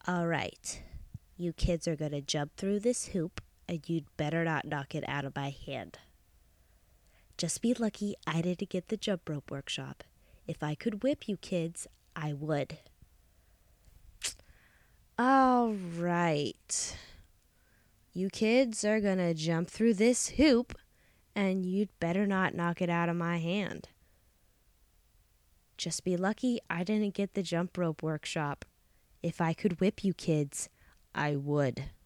All right. You kids are going to jump through this hoop, and you'd better not knock it out of my hand. Just be lucky I didn't get the jump rope workshop. If I could whip you kids, I would. All right. You kids are going to jump through this hoop, and you'd better not knock it out of my hand. Just be lucky I didn't get the jump rope workshop. If I could whip you kids, I would.